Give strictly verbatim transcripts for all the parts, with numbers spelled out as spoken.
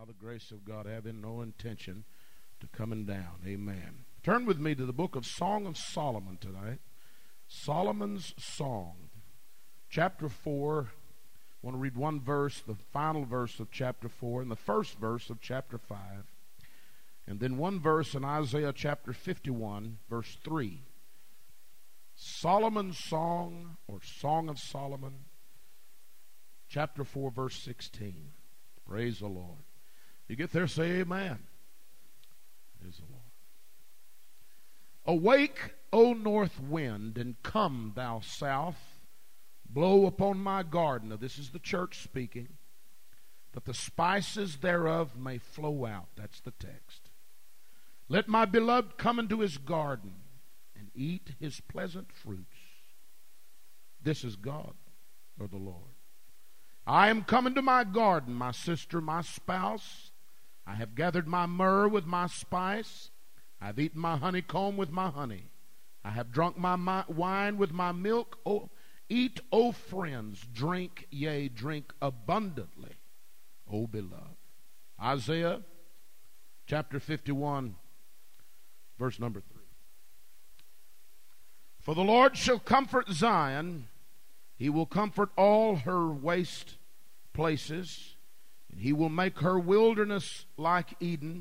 the grace of God, having no intention to coming down. Amen. Turn with me to the book of Song of Solomon tonight. Solomon's Song. Chapter four. I want to read one verse, the final verse of chapter four, and the first verse of chapter five. And then one verse in Isaiah chapter fifty-one, verse three. Solomon's Song, or Song of Solomon, chapter four, verse sixteen. Praise the Lord. You get there, say amen. Praise the Lord. Awake, O north wind, and come, thou south. Blow upon my garden. Now, this is the church speaking. That the spices thereof may flow out. That's the text. Let my beloved come into his garden and eat his pleasant fruits. This is God, or the Lord. I am come into my garden, my sister, my spouse. I have gathered my myrrh with my spice. I have eaten my honeycomb with my honey. I have drunk my, my wine with my milk. Oh, eat, O friends, drink, yea, drink abundantly, O beloved. Isaiah chapter fifty-one, verse number three. For the Lord shall comfort Zion. He will comfort all her waste places. And he will make her wilderness like Eden,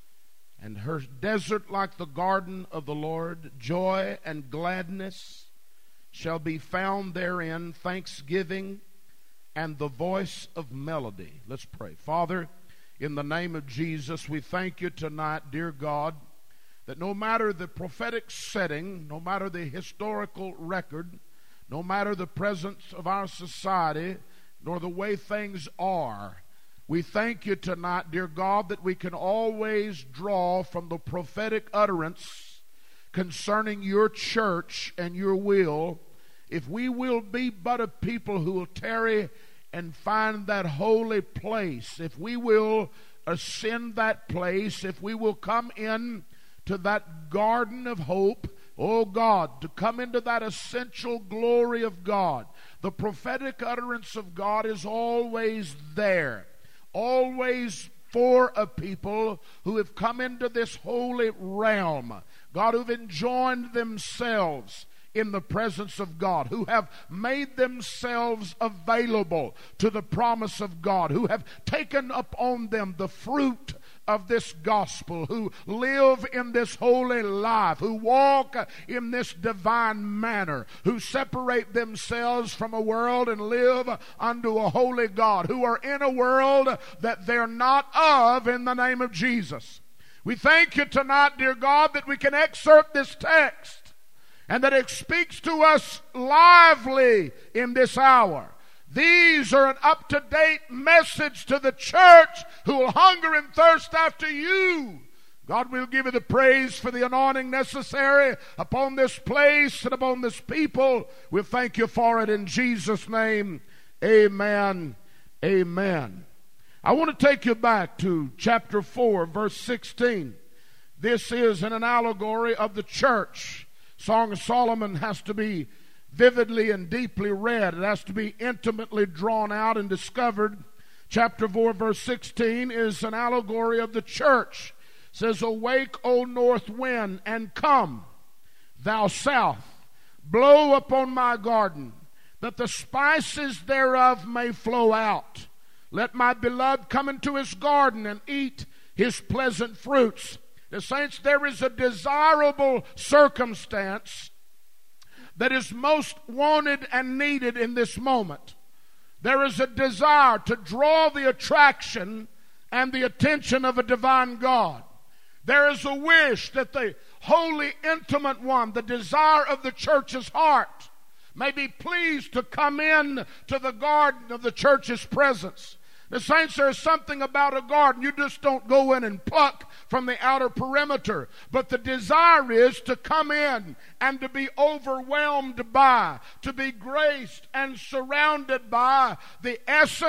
and her desert like the garden of the Lord. Joy and gladness shall be found therein, thanksgiving and the voice of melody. Let's pray. Father, in the name of Jesus, we thank you tonight, dear God, that no matter the prophetic setting, no matter the historical record, no matter the presence of our society, nor the way things are, we thank you tonight, dear God, that we can always draw from the prophetic utterance concerning your church and your will. If we will be but a people who will tarry and find that holy place, if we will ascend that place, if we will come in to that garden of hope, oh God, to come into that essential glory of God. The prophetic utterance of God is always there, always for a people who have come into this holy realm, God, who've enjoined themselves in the presence of God, who have made themselves available to the promise of God, who have taken upon them the fruit of this gospel, who live in this holy life, who walk in this divine manner, who separate themselves from a world and live unto a holy God, who are in a world that they're not of, in the name of Jesus. We thank you tonight, dear God, that we can excerpt this text and that it speaks to us lively in this hour. These are an up-to-date message to the church who will hunger and thirst after you. God, will give you the praise for the anointing necessary upon this place and upon this people. We'll thank you for it in Jesus' name. Amen. Amen. I want to take you back to chapter four, verse sixteen. This is an allegory of the church. Song of Solomon has to be vividly and deeply read. It has to be intimately drawn out and discovered. Chapter four, verse sixteen is an allegory of the church. It says, awake, O north wind, and come, thou south. Blow upon my garden, that the spices thereof may flow out. Let my beloved come into his garden and eat his pleasant fruits. The saints, there is a desirable circumstance that is most wanted and needed in this moment. There is a desire to draw the attraction and the attention of a divine God. There is a wish that the holy, intimate one, the desire of the church's heart, may be pleased to come in to the garden of the church's presence. The saints, there is something about a garden. You just don't go in and pluck from the outer perimeter. But the desire is to come in and to be overwhelmed by, to be graced and surrounded by the essence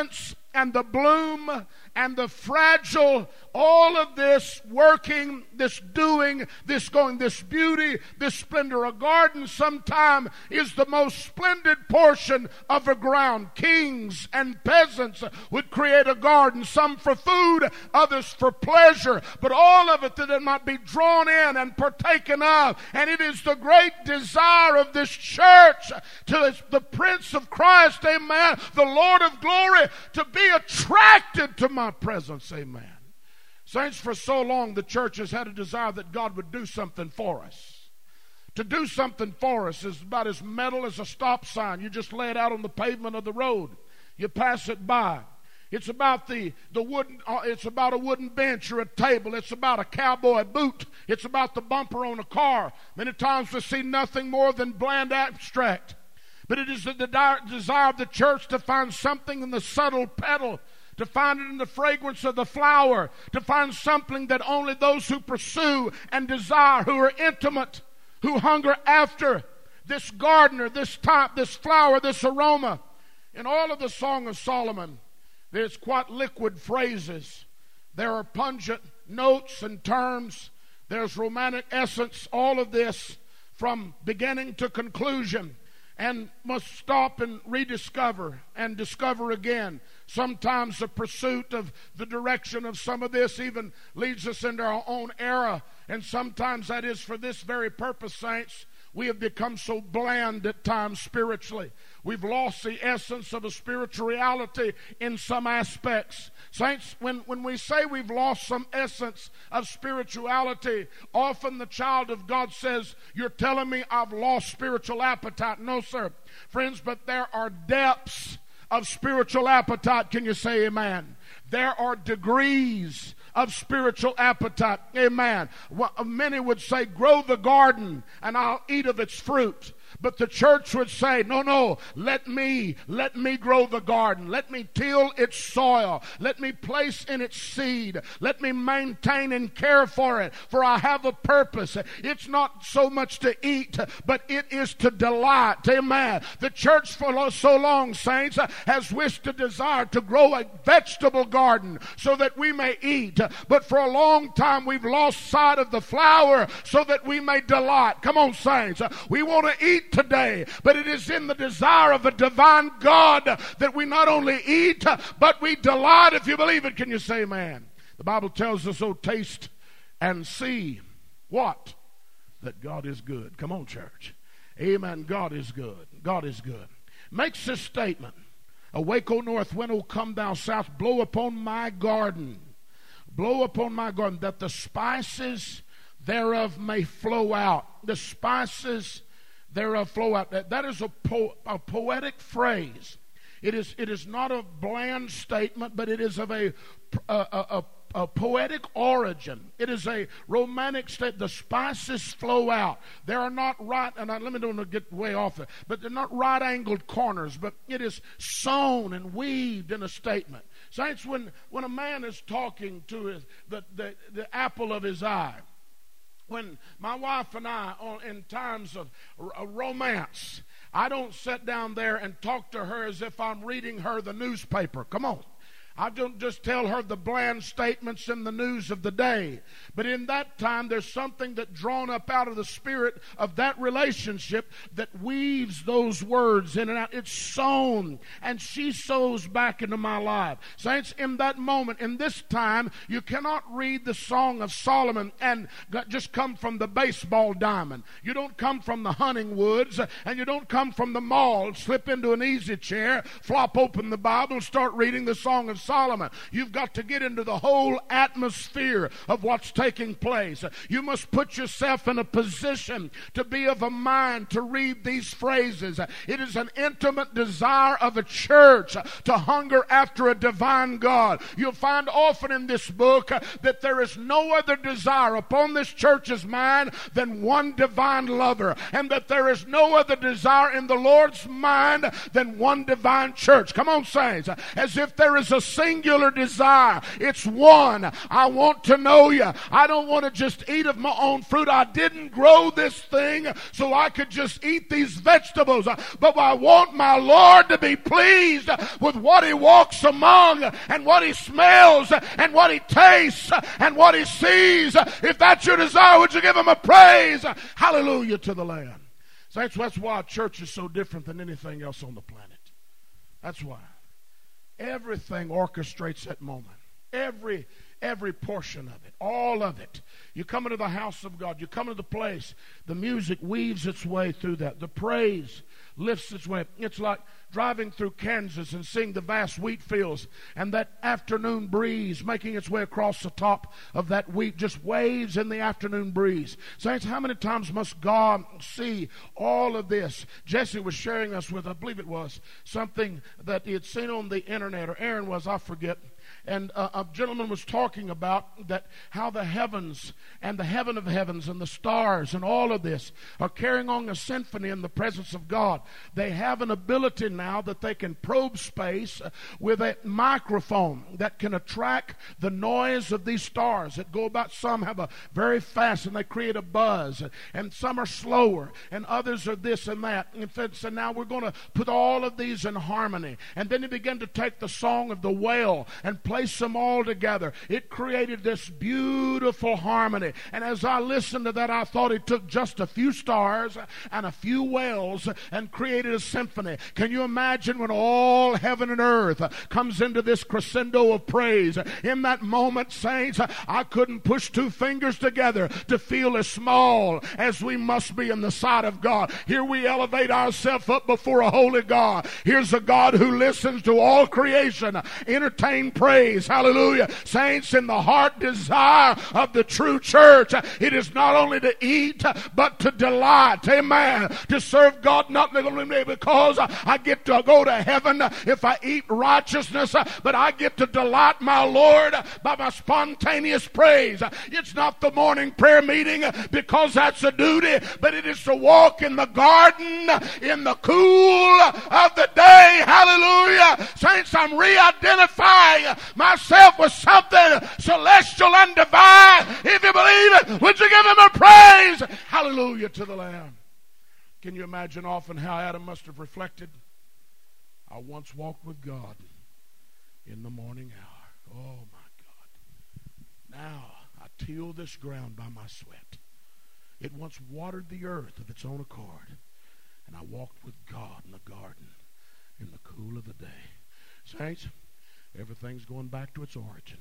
and the bloom and the fragile, all of this working, this doing, this going, this beauty, this splendor. A garden sometime is the most splendid portion of a ground. Kings and peasants would create a garden, some for food, others for pleasure, but all of it that it might be drawn in and partaken of. And it is the great desire of this church to the Prince of Christ, amen, the Lord of glory, to be attracted to my presence, amen. Saints, for so long the church has had a desire that God would do something for us. To do something for us is about as metal as a stop sign. You just lay it out on the pavement of the road. You pass it by. It's about the, the wooden, uh, it's about a wooden bench or a table. It's about a cowboy boot. It's about the bumper on a car. Many times we see nothing more than bland abstract. But it is the desire of the church to find something in the subtle petal, to find it in the fragrance of the flower, to find something that only those who pursue and desire, who are intimate, who hunger after this gardener, this type, this flower, this aroma. In all of the Song of Solomon, there's quite liquid phrases. There are pungent notes and terms. There's romantic essence. All of this from beginning to conclusion, and must stop and rediscover and discover again. Sometimes the pursuit of the direction of some of this even leads us into our own era. And sometimes that is for this very purpose, saints. We have become so bland at times spiritually. We've lost the essence of a spiritual reality in some aspects. Saints, when, when we say we've lost some essence of spirituality, often the child of God says, "You're telling me I've lost spiritual appetite." No, sir. Friends, but there are depths of spiritual appetite. Can you say amen? There are degrees of spiritual appetite. Amen. Well, many would say, "Grow the garden and I'll eat of its fruit." But the church would say, no, no, let me, let me grow the garden. Let me till its soil. Let me place in its seed. Let me maintain and care for it. For I have a purpose. It's not so much to eat, but it is to delight. Amen. The church for so long, saints, has wished to desire to grow a vegetable garden so that we may eat. But for a long time, we've lost sight of the flower so that we may delight. Come on, saints. We want to eat today, but it is in the desire of a divine God that we not only eat, but we delight. If you believe it, can you say amen? The Bible tells us, "Oh, taste and see what? That God is good." Come on, church. Amen. God is good. God is good. Makes this statement: "Awake, O north wind, O come thou south, blow upon my garden. Blow upon my garden, that the spices thereof may flow out." The spices thereof flow out. That, that is a, po- a poetic phrase. It is, it is not a bland statement, but it is of a, a, a, a poetic origin. It is a romantic state. The spices flow out. They are not right, and I, let me don't get way off it, but they're not right-angled corners, but it is sewn and weaved in a statement. Saints, when, when a man is talking to his, the, the, the apple of his eye, when my wife and I, in times of romance, I don't sit down there and talk to her as if I'm reading her the newspaper. Come on. I don't just tell her the bland statements in the news of the day. But in that time, there's something that drawn up out of the spirit of that relationship that weaves those words in and out. It's sown, and she sows back into my life. Saints, in that moment, in this time, you cannot read the Song of Solomon and just come from the baseball diamond. You don't come from the hunting woods, and you don't come from the mall, slip into an easy chair, flop open the Bible, and start reading the Song of Solomon. You've got to get into the whole atmosphere of what's taking place. You must put yourself in a position to be of a mind to read these phrases. It is an intimate desire of a church to hunger after a divine God. You'll find often in this book that there is no other desire upon this church's mind than one divine lover, and that there is no other desire in the Lord's mind than one divine church. Come on, saints. As if there is a singular desire. It's one. I want to know you. I don't want to just eat of my own fruit. I didn't grow this thing so I could just eat these vegetables. But I want my Lord to be pleased with what He walks among and what He smells and what He tastes and what He sees. If that's your desire, would you give Him a praise? Hallelujah to the Lamb. Saints, that's why church is so different than anything else on the planet. That's why. Everything orchestrates that moment. Every Every portion of it, all of it. You come into the house of God, you come into the place, the music weaves its way through that. The praise lifts its way. It's like driving through Kansas and seeing the vast wheat fields and that afternoon breeze making its way across the top of that wheat, just waves in the afternoon breeze. Saints, how many times must God see all of this? Jesse was sharing us with, I believe it was, something that he had seen on the internet, or Aaron was, I forget. And uh, a gentleman was talking about that how the heavens and the heaven of heavens and the stars and all of this are carrying on a symphony in the presence of God. They have an ability now that they can probe space with a microphone that can attract the noise of these stars that go about. Some have a very fast and they create a buzz, and some are slower, and others are this and that. And so now we're going to put all of these in harmony. And then he began to take the song of the whale and place them all together. It created this beautiful harmony. And as I listened to that, I thought he took just a few stars and a few whales and created a symphony. Can you imagine when all heaven and earth comes into this crescendo of praise? In that moment, saints, I couldn't push two fingers together to feel as small as we must be in the sight of God. Here we elevate ourselves up before a holy God. Here's a God who listens to all creation entertain praise. Hallelujah. Saints, in the heart desire of the true church, it is not only to eat, but to delight. Amen. To serve God not only because I get to go to heaven if I eat righteousness, but I get to delight my Lord by my spontaneous praise. It's not the morning prayer meeting because that's a duty, but it is to walk in the garden in the cool of the day. Hallelujah. Saints, I'm re-identifying myself with something celestial and divine. If you believe it, would you give Him a praise? Hallelujah to the Lamb. Can you imagine often how Adam must have reflected? I once walked with God in the morning hour. Oh my God. Now I till this ground by my sweat. It once watered the earth of its own accord. And I walked with God in the garden in the cool of the day. Saints, everything's going back to its origin.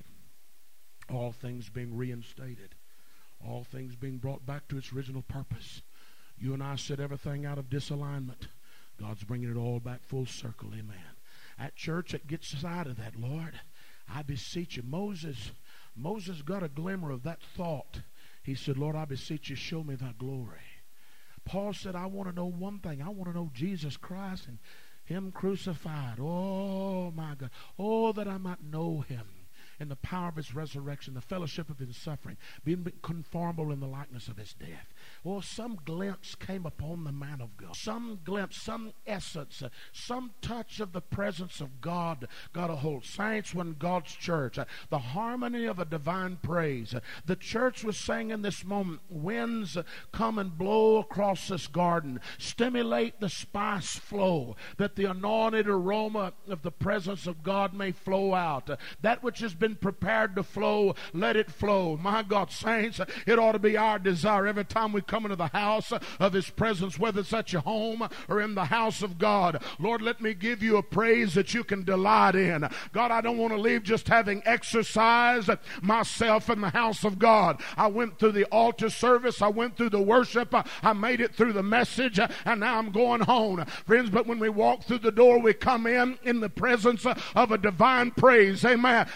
All things being reinstated. All things being brought back to its original purpose. You and I set everything out of disalignment. God's bringing it all back full circle. Amen. At church, it gets aside of that, Lord. I beseech you. Moses, Moses got a glimmer of that thought. He said, Lord, I beseech you, show me thy glory. Paul said, I want to know one thing. I want to know Jesus Christ and Him crucified. Oh, my God. Oh, that I might know Him in the power of His resurrection, the fellowship of His suffering, being conformable in the likeness of His death. Oh, some glimpse came upon the man of God. Some glimpse, some essence, uh, some touch of the presence of God got a hold. Saints, when God's church, uh, the harmony of a divine praise. Uh, the church was saying in this moment, winds uh, come and blow across this garden. Stimulate the spice flow, that the anointed aroma of the presence of God may flow out. Uh, that which has been prepared to flow, let it flow. My God, saints, it ought to be our desire every time we come into the house of His presence, whether it's at your home or in the house of God. Lord, let me give you a praise that you can delight in. God, I don't want to leave just having exercised myself in the house of God. I went through the altar service. I went through the worship. I made it through the message, and now I'm going home. Friends, but when we walk through the door, we come in in the presence of a divine praise. Amen. I brought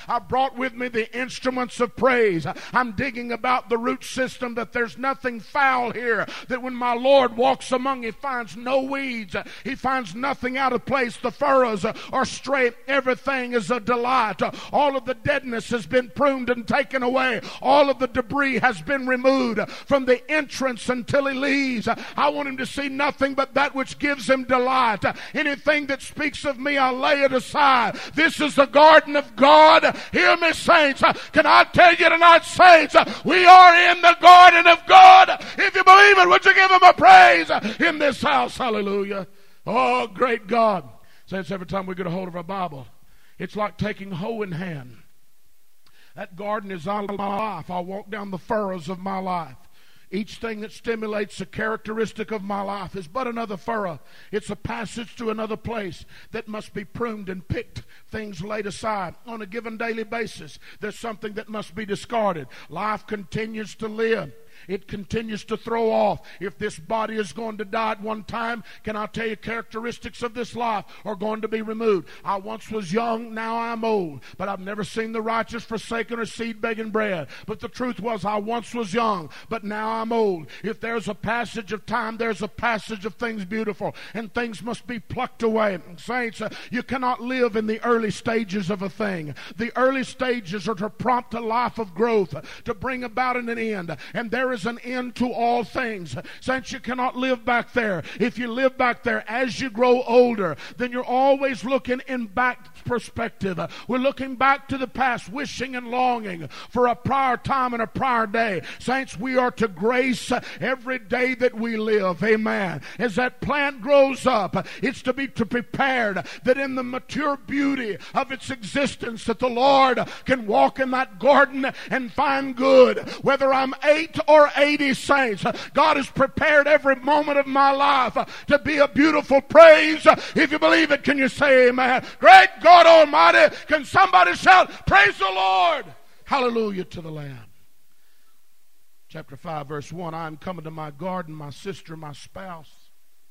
brought with me the instruments of praise. I'm digging about the root system that there's nothing foul here, that when my Lord walks among, he finds no weeds. He finds nothing out of place. The furrows are straight. Everything is a delight. All of the deadness has been pruned and taken away. All of the debris has been removed from the entrance until he leaves. I want him to see nothing but that which gives him delight. Anything that speaks of me, I lay it aside. This is the garden of God. Hear me, saints. Can I tell you tonight, saints, we are in the garden of God. If you believe it, would you give him a praise in this house? Hallelujah. Oh, great God. Saints, every time we get a hold of our Bible, it's like taking hoe in hand. That garden is out of my life. I walk down the furrows of my life. Each thing that stimulates a characteristic of my life is but another furrow. It's a passage to another place that must be pruned and picked, things laid aside. On a given daily basis, there's something that must be discarded. Life continues to live. It continues to throw off. If this body is going to die at one time, can I tell you, characteristics of this life are going to be removed. I once was young, now I'm old, but I've never seen the righteous forsaken or seed begging bread. But the truth was, I once was young, but now I'm old. If there's a passage of time, there's a passage of things beautiful, and things must be plucked away. Saints, uh, you cannot live in the early stages of a thing. The early stages are to prompt a life of growth, to bring about an end, and there is an end to all things. Since you cannot live back there. If you live back there as you grow older, then you're always looking in back perspective. We're looking back to the past, wishing and longing for a prior time and a prior day. Saints, we are to grace every day that we live. Amen. As that plant grows up, it's to be to prepared that in the mature beauty of its existence, that the Lord can walk in that garden and find good. Whether I'm eight or eighty, saints, God has prepared every moment of my life to be a beautiful praise. If you believe it, can you say amen? Great God Almighty, can somebody shout, praise the Lord? Hallelujah to the Lamb. Chapter five, verse one, I am coming to my garden, my sister, my spouse.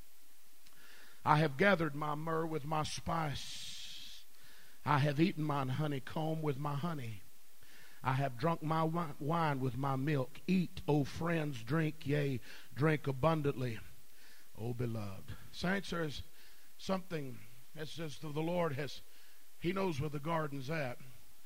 I have gathered my myrrh with my spice. I have eaten mine honeycomb with my honey. I have drunk my wine with my milk. Eat, O friends, drink, yea, drink abundantly, O beloved. Saints, there is something that says the Lord has, he knows where the garden's at.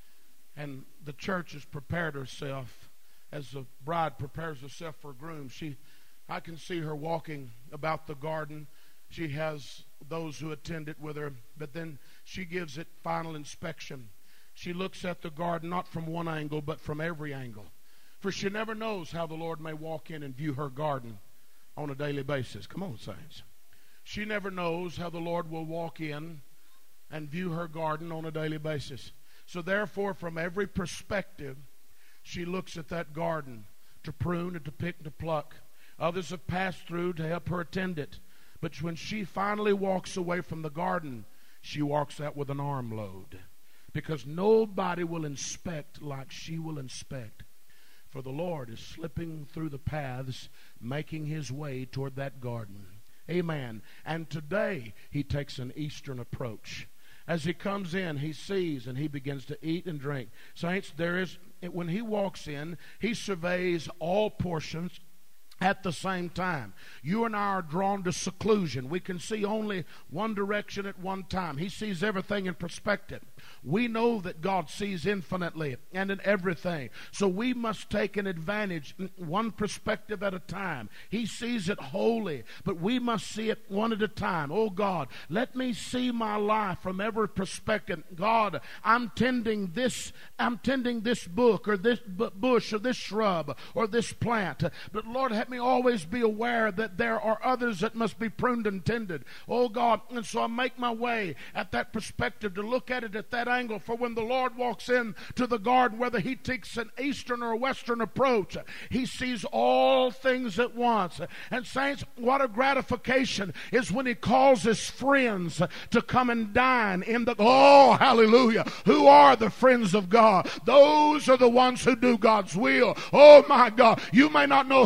And the church has prepared herself as the bride prepares herself for a groom. She, I can see her walking about the garden. She has those who attend it with her, but then she gives it final inspection. She looks at the garden not from one angle, but from every angle. For she never knows how the Lord may walk in and view her garden on a daily basis. Come on, saints. She never knows how the Lord will walk in and view her garden on a daily basis. So therefore, from every perspective, she looks at that garden to prune and to pick and to pluck. Others have passed through to help her attend it. But when she finally walks away from the garden, she walks out with an armload. Because nobody will inspect like she will inspect. For the Lord is slipping through the paths, making his way toward that garden. Amen. And today, he takes an Eastern approach. As he comes in, he sees and he begins to eat and drink. Saints, there is, when he walks in, he surveys all portions at the same time. You and I are drawn to seclusion. We can see only one direction at one time. He sees everything in perspective. We know that God sees infinitely and in everything. So we must take an advantage, one perspective at a time. He sees it wholly, but we must see it one at a time. Oh God, let me see my life from every perspective. God, I'm tending this, I'm tending this book or this bush or this shrub or this plant. But Lord, let me always be aware that there are others that must be pruned and tended. Oh God, and so I make my way at that perspective to look at it at that angle. For when the Lord walks in to the garden, whether he takes an eastern or a western approach, he sees all things at once. And saints, what a gratification is when he calls his friends to come and dine in the, oh hallelujah, who are the friends of God? Those are the ones who do God's will. Oh my God, you may not know who's on the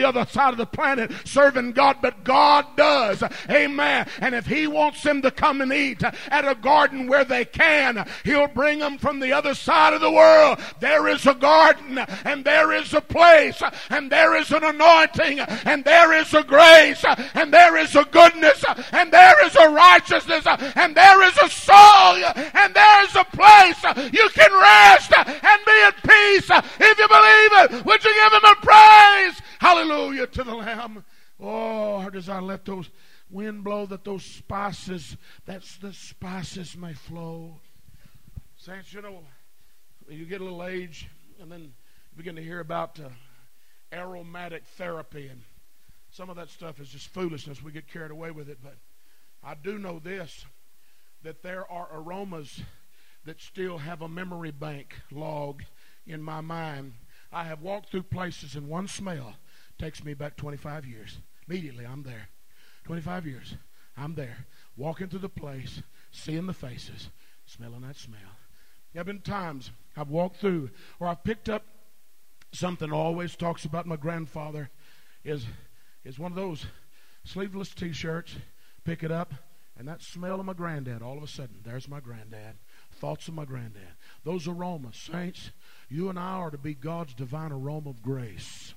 other side of the planet serving God, but God does. Amen. And if He wants them to come and eat at a garden where they can, He'll bring them from the other side of the world. There is a garden, and there is a place, and there is an anointing, and there is a grace, and there is a goodness, and there is a righteousness, and there is a song, and there is a place you can rest and be at peace. If you believe it, would you give Him a praise? Hallelujah to the Lamb. Oh, our desire, let those wind blow, that those spices, that's the spices may flow. Saints, you know, you get a little age, and then you begin to hear about uh, aromatic therapy, and some of that stuff is just foolishness. We get carried away with it, but I do know this, that there are aromas that still have a memory bank log in my mind. I have walked through places, and one smell takes me back twenty-five years. Immediately, I'm there. twenty-five years, I'm there, walking through the place, seeing the faces, smelling that smell. There have been times I've walked through, or I've picked up something always talks about my grandfather, is, is one of those sleeveless T-shirts, pick it up, and that smell of my granddad, all of a sudden, there's my granddad. Thoughts of my granddad. Those aromas, saints, you and I are to be God's divine aroma of grace.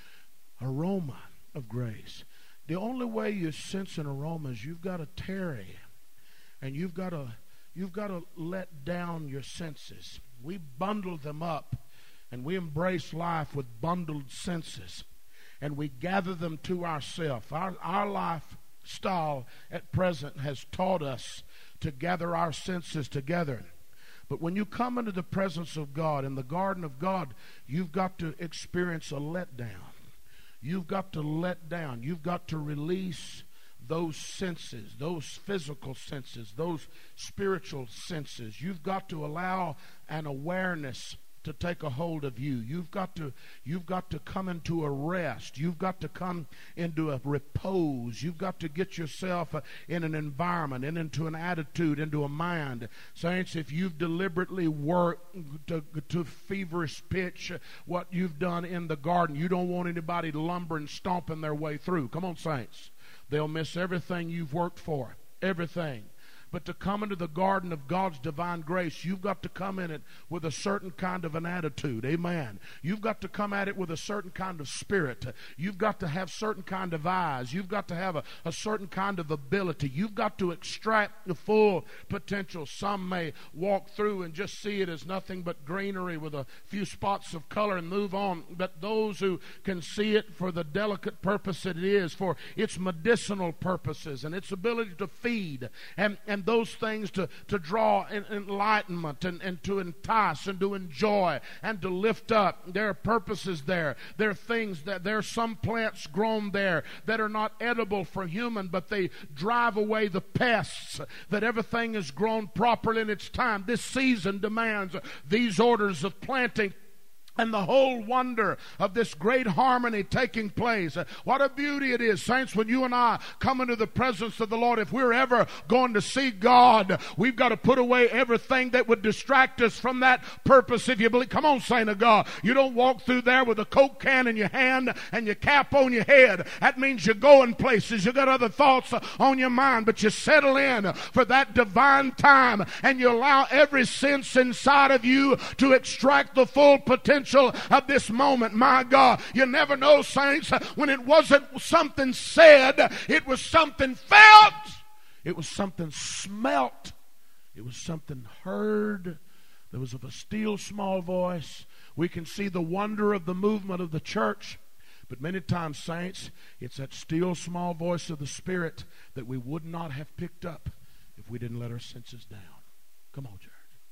Aroma of grace. The only way you sense an aroma is you've got to tarry, and you've got to you've got to let down your senses. We bundle them up, and we embrace life with bundled senses, and we gather them to ourselves. Our our lifestyle at present has taught us to gather our senses together. But when you come into the presence of God, in the garden of God, you've got to experience a letdown. You've got to let down. You've got to release those senses, those physical senses, those spiritual senses. You've got to allow an awareness to take a hold of you. You've got to, you've got to come into a rest. You've got to come into a repose. You've got to get yourself in an environment and into an attitude, into a mind. Saints, if you've deliberately worked to, to feverish pitch what you've done in the garden, you don't want anybody lumbering, stomping their way through. Come on, saints. They'll miss everything you've worked for. Everything. But to come into the garden of God's divine grace, you've got to come in it with a certain kind of an attitude. Amen. You've got to come at it with a certain kind of spirit. You've got to have certain kind of eyes. You've got to have a, a certain kind of ability. You've got to extract the full potential. Some may walk through and just see it as nothing but greenery with a few spots of color and move on. But those who can see it for the delicate purpose it is, for its medicinal purposes and its ability to feed and, and those things to, to draw enlightenment and, and to entice and to enjoy and to lift up. There are purposes there. There are things that there are some plants grown there that are not edible for human, but they drive away the pests, that everything is grown properly in its time. This season demands these orders of planting. And the whole wonder of this great harmony taking place. What a beauty it is, saints, when you and I come into the presence of the Lord. If we're ever going to see God, we've got to put away everything that would distract us from that purpose. If you believe, come on, saint of God. You don't walk through there with a Coke can in your hand and your cap on your head. That means you're going places. You got other thoughts on your mind, but you settle in for that divine time, and you allow every sense inside of you to extract the full potential of this moment. My God, you never know, saints, when it wasn't something said, it was something felt, it was something smelt, it was something heard. There was of a still small voice. We can see the wonder of the movement of the church, but many times, saints, it's that still small voice of the Spirit that we would not have picked up if we didn't let our senses down. Come on, church.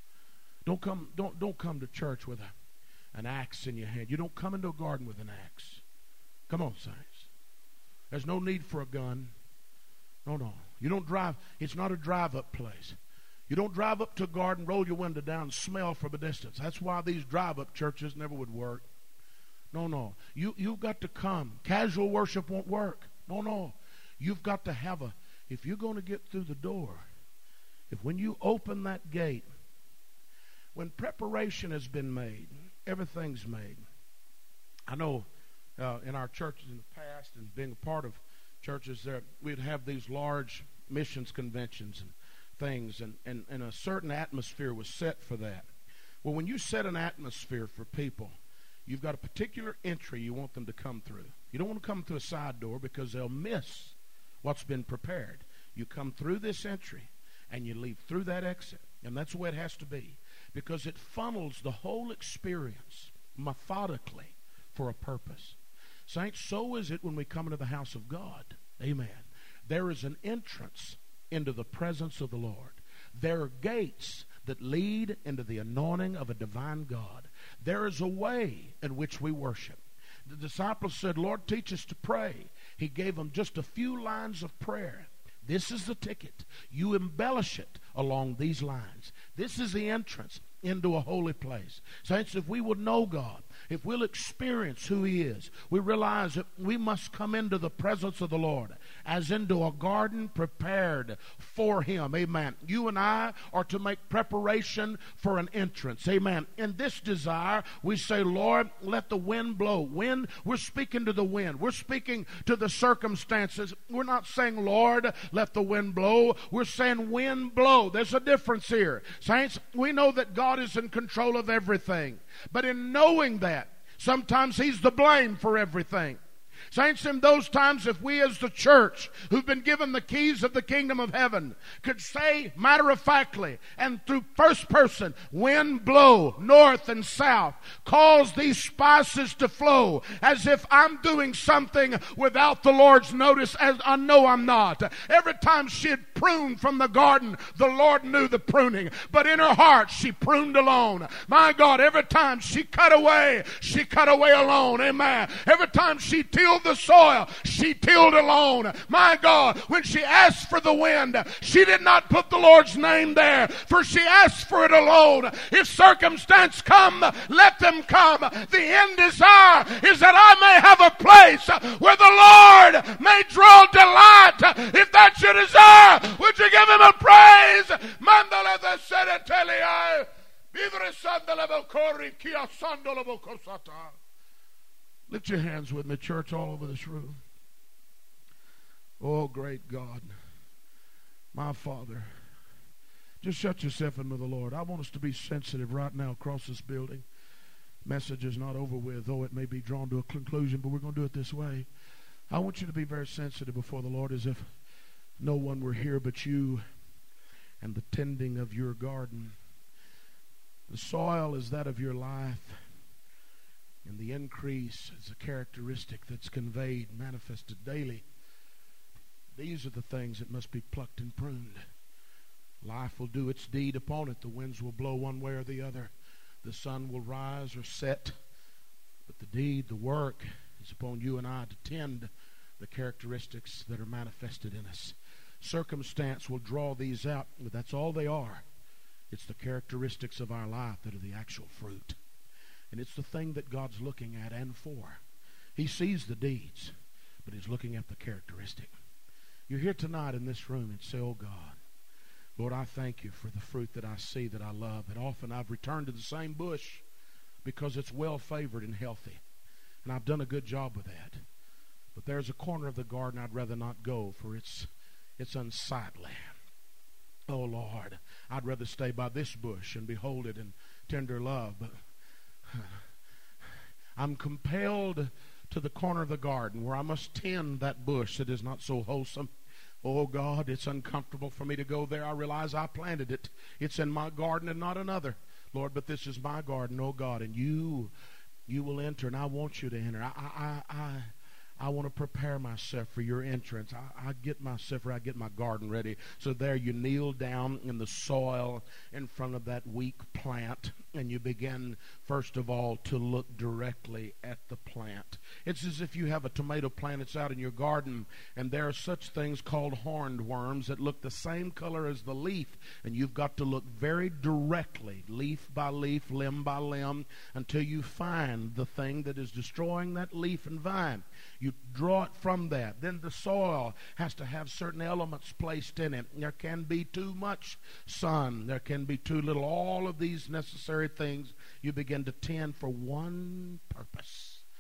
Don't come, don't, don't come to church with a an axe in your hand. You don't come into a garden with an axe. Come on, saints. There's no need for a gun. No, no. You don't drive. It's not a drive-up place. You don't drive up to a garden, roll your window down, and smell from a distance. That's why these drive-up churches never would work. No, no. You, you've got to come. Casual worship won't work. No, no. You've got to have a, if you're going to get through the door, if when you open that gate, when preparation has been made, everything's made. I know uh, in our churches in the past, and being a part of churches there, we'd have these large missions conventions and things, and, and, and a certain atmosphere was set for that. Well, when you set an atmosphere for people, you've got a particular entry you want them to come through. You don't want to come through a side door because they'll miss what's been prepared. You come through this entry and you leave through that exit. And that's the way it has to be, because it funnels the whole experience methodically for a purpose. Saints, so is it when we come into the house of God. Amen. There is an entrance into the presence of the Lord. There are gates that lead into the anointing of a divine God. There is a way in which we worship. The disciples said, Lord, teach us to pray. He gave them just a few lines of prayer. This is the ticket. You embellish it along these lines. This is the entrance into a holy place. Saints, if we would know God, if we'll experience who He is, we realize that we must come into the presence of the Lord as into a garden prepared for Him. Amen. You and I are to make preparation for an entrance. Amen. In this desire, we say, Lord, let the wind blow. Wind, we're speaking to the wind. We're speaking to the circumstances. We're not saying, Lord, let the wind blow. We're saying, wind blow. There's a difference here. Saints, we know that God is in control of everything. But in knowing that, sometimes He's the blame for everything. Saints, in those times, if we as the church who've been given the keys of the kingdom of heaven could say matter-of-factly and through first person, wind blow north and south, cause these spices to flow as if I'm doing something without the Lord's notice, as I know I'm not. Every time she had pruned from the garden, the Lord knew the pruning, but in her heart she pruned alone. My God, every time she cut away, she cut away alone. Amen. Every time she tilled the soil, she tilled alone. My God, when she asked for the wind, she did not put the Lord's name there, for she asked for it alone. If circumstance come, let them come. The end desire is that I may have a place where the Lord may draw delight. If that's your desire, would you give Him a praise? Lift your hands with me, church, all over this room. Oh, great God, my Father, just shut yourself in with the Lord. I want us to be sensitive right now across this building. Message is not over with, though it may be drawn to a conclusion, but we're going to do it this way. I want you to be very sensitive before the Lord, as if no one were here but you and the tending of your garden. The soil is that of your life, and the increase is a characteristic that's conveyed, manifested daily. These are the things that must be plucked and pruned. Life will do its deed upon it. The winds will blow one way or the other. The sun will rise or set. But the deed, the work, is upon you and I to tend the characteristics that are manifested in us. Circumstance will draw these out, but that's all they are. It's the characteristics of our life that are the actual fruit. And it's the thing that God's looking at and for. He sees the deeds, but He's looking at the characteristic. You're here tonight in this room and say, oh God, Lord, I thank You for the fruit that I see that I love. And often I've returned to the same bush because it's well favored and healthy. And I've done a good job with that. But there's a corner of the garden I'd rather not go, for it's, it's unsightly. Oh Lord, I'd rather stay by this bush and behold it in tender love. But I'm compelled to the corner of the garden where I must tend that bush that is not so wholesome. Oh God, it's uncomfortable for me to go there. I realize I planted it. It's in my garden and not another. Lord, but this is my garden, oh God, and you you will enter, and I want You to enter. I I I I want to prepare myself for Your entrance. I, I get myself, or I get my garden ready. So there you kneel down in the soil in front of that weak plant, and you begin, first of all, to look directly at the plant. It's as if you have a tomato plant that's out in your garden, and there are such things called horned worms that look the same color as the leaf, and you've got to look very directly, leaf by leaf, limb by limb, until you find the thing that is destroying that leaf and vine. You draw it from that. Then the soil has to have certain elements placed in it. There can be too much sun. There can be too little. All of these necessary things you begin to tend for one purpose.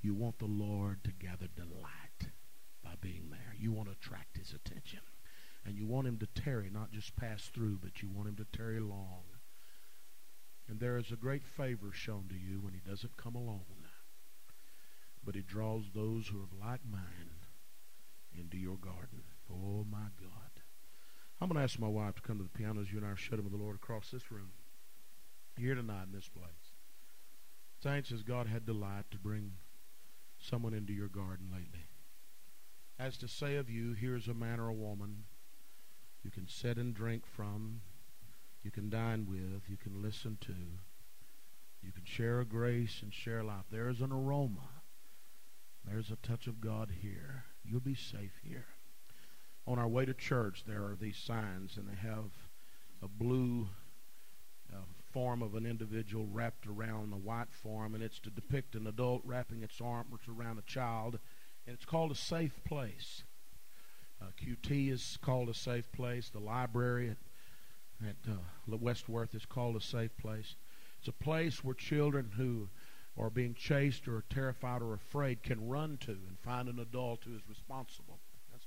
You want the Lord to gather delight by being there. You want to attract his attention. And you want him to tarry, not just pass through, but you want him to tarry long. And there is a great favor shown to you when he doesn't come alone. But he draws those who are like mind into your garden. Oh, my God. I'm going to ask my wife to come to the piano as you and I are shutting with the Lord across this room. Here tonight in this place. Saints, as God had delight to bring someone into your garden lately. As to say of you, here's a man or a woman you can sit and drink from, you can dine with, you can listen to, you can share a grace and share life. There is an aroma. There's a touch of God here. You'll be safe here. On our way to church, there are these signs, and they have a blue uh, form of an individual wrapped around a white form, and it's to depict an adult wrapping its arms around a child, and it's called a safe place. Uh, Q T is called a safe place. The library at, at uh, Westworth is called a safe place. It's a place where children who are being chased or terrified or afraid can run to and find an adult who is responsible. That's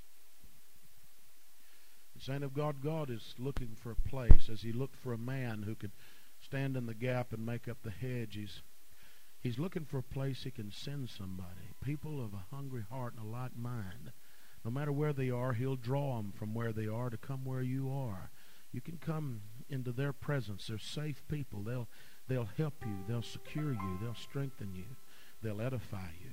the saint of God. God is looking for a place, as he looked for a man who could stand in the gap and make up the hedge. He's, he's looking for a place he can send somebody, people of a hungry heart and a like mind. No matter where they are, he'll draw them from where they are to come where you are. You can come into their presence. They're safe people. They'll They'll help you. They'll secure you. They'll strengthen you. They'll edify you.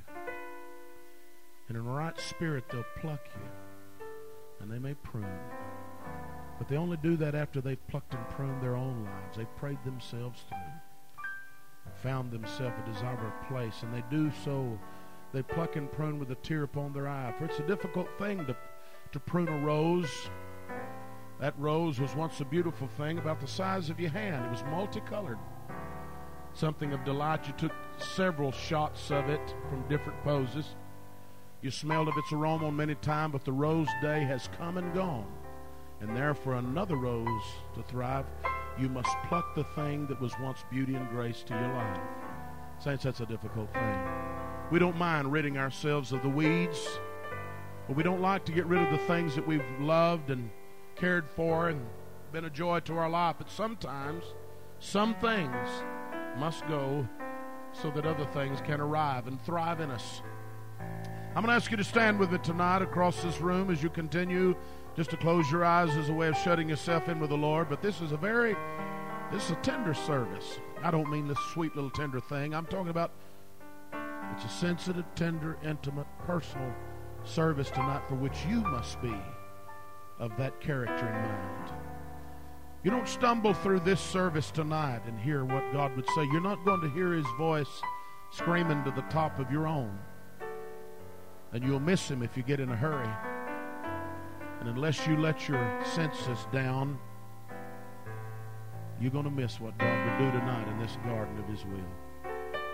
And in the right spirit, they'll pluck you. And they may prune. But they only do that after they've plucked and pruned their own lives. They've prayed themselves through and found themselves a desirable place. And they do so. They pluck and prune with a tear upon their eye. For it's a difficult thing to, to prune a rose. That rose was once a beautiful thing about the size of your hand. It was multicolored. Something of delight. You took several shots of it from different poses. You smelled of its aroma many times, but the rose day has come and gone. And there, for another rose to thrive, you must pluck the thing that was once beauty and grace to your life. Saints, that's a difficult thing. We don't mind ridding ourselves of the weeds, but we don't like to get rid of the things that we've loved and cared for and been a joy to our life. But sometimes, some things must go so that other things can arrive and thrive in us. I'm going to ask you to stand with me tonight across this room as you continue just to close your eyes as a way of shutting yourself in with the Lord. But this is a very, this is a tender service. I don't mean this sweet little tender thing. I'm talking about, it's a sensitive, tender, intimate, personal service tonight for which you must be of that character in mind. You don't stumble through this service tonight and hear what God would say. You're not going to hear his voice screaming to the top of your own. And you'll miss him if you get in a hurry. And unless you let your senses down, you're going to miss what God would do tonight in this garden of his will.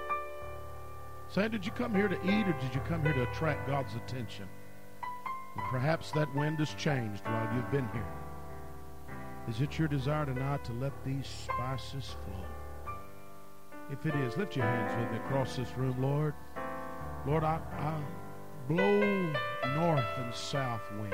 Say, did you come here to eat, or did you come here to attract God's attention? Well, perhaps that wind has changed while you've been here. Is it your desire tonight to let these spices flow? If it is, lift your hands with me across this room, Lord. Lord, I, I blow north and south wind.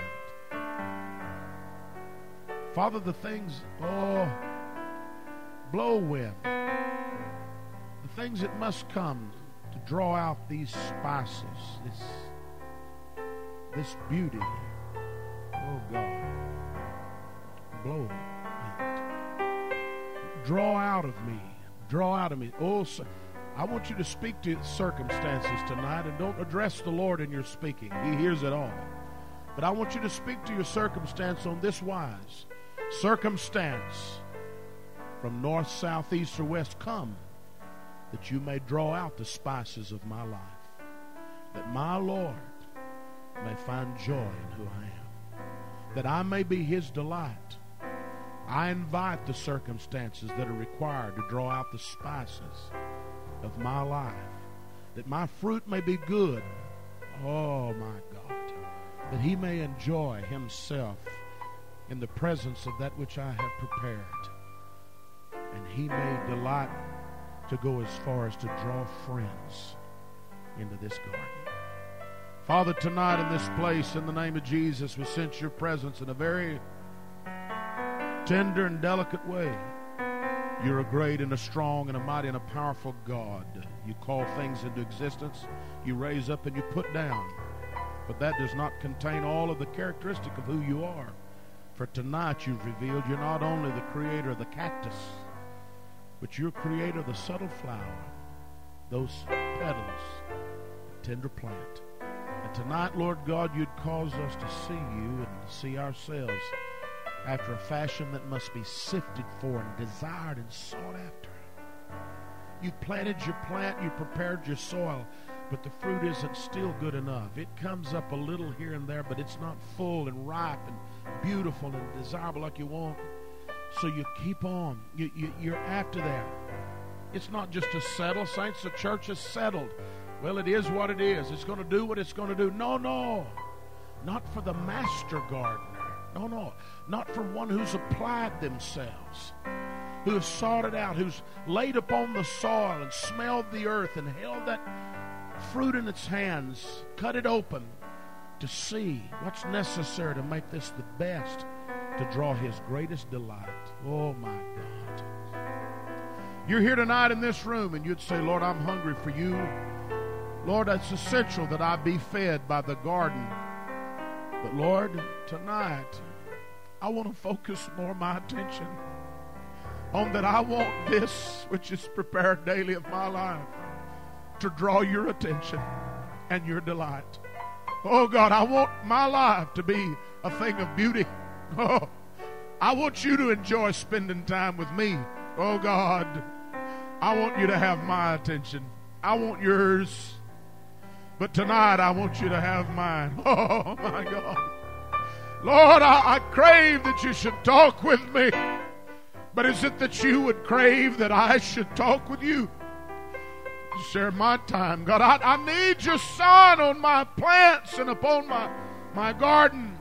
Father, the things, oh, blow wind. The things that must come to draw out these spices, this, this beauty. Oh, God. Blow wind. Draw out of me. Draw out of me. Oh, I want you to speak to circumstances tonight, and don't address the Lord in your speaking. He hears it all. But I want you to speak to your circumstance on this wise. Circumstance, from north, south, east, or west, come, that you may draw out the spices of my life, that my Lord may find joy in who I am, that I may be his delight. I invite the circumstances that are required to draw out the spices of my life, that my fruit may be good. Oh, my God. That he may enjoy himself in the presence of that which I have prepared. And he may delight to go as far as to draw friends into this garden. Father, tonight in this place, in the name of Jesus, we sense your presence in a very tender and delicate way. You're a great and a strong and a mighty and a powerful God. You call things into existence. You raise up and you put down. But that does not contain all of the characteristic of who you are. For tonight you've revealed you're not only the creator of the cactus, but you're creator of the subtle flower, those petals, the tender plant. And tonight, Lord God, you'd cause us to see you and to see ourselves after a fashion that must be sifted for and desired and sought after. You planted your plant, you prepared your soil, but the fruit isn't still good enough. It comes up a little here and there, but it's not full and ripe and beautiful and desirable like you want. So you keep on. You, you, you're after that. It's not just to settle. Saints, the church is settled. Well, it is what it is. It's going to do what it's going to do. No, no. Not for the master gardener. No, no. Not for one who's applied themselves, who has sought it out, who's laid upon the soil and smelled the earth and held that fruit in its hands, cut it open to see what's necessary to make this the best, to draw his greatest delight. Oh, my God. You're here tonight in this room and you'd say, Lord, I'm hungry for you. Lord, it's essential that I be fed by the garden. But Lord, tonight, I want to focus more of my attention on that I want this which is prepared daily of my life to draw your attention and your delight. Oh God, I want my life to be a thing of beauty. Oh, I want you to enjoy spending time with me. Oh God, I want you to have my attention. I want yours. But tonight I want you to have mine. Oh my God. Lord, I, I crave that you should talk with me. But is it that you would crave that I should talk with you? Share my time. God, I, I need your sun on my plants and upon my, my garden.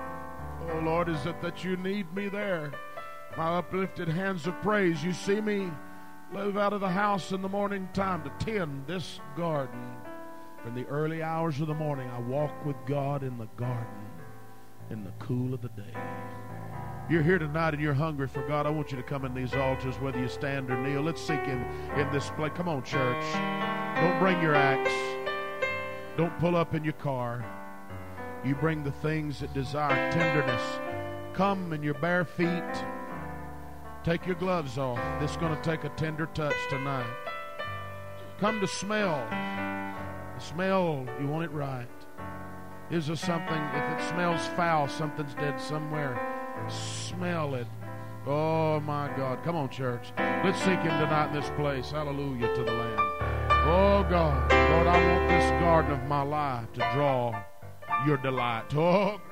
Oh Lord, is it that you need me there? My uplifted hands of praise. You see me live out of the house in the morning time to tend this garden. In the early hours of the morning, I walk with God in the garden in the cool of the day. You're here tonight and you're hungry for God. I want you to come in these altars, whether you stand or kneel. Let's seek Him in this place. Come on, church. Don't bring your axe. Don't pull up in your car. You bring the things that desire tenderness. Come in your bare feet. Take your gloves off. This is going to take a tender touch tonight. Come to smell. The smell, you want it right. Is there something, if it smells foul, something's dead somewhere. Smell it. Oh my God. Come on, church. Let's seek Him tonight in this place. Hallelujah to the Lamb. Oh God. Lord, I want this garden of my life to draw your delight. Oh